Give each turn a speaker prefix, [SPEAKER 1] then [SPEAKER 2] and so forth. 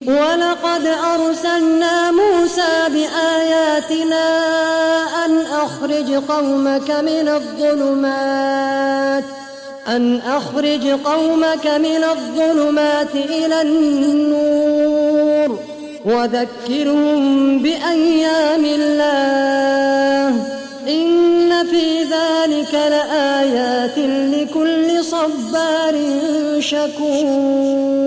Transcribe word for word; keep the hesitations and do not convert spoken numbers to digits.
[SPEAKER 1] ولقد أرسلنا موسى بآياتنا أن أخرج قومك من الظلمات أن أخرج قومك من الظلمات إلى النور وذكرهم بأيام الله إن في ذلك لآيات لكل صبار شكور.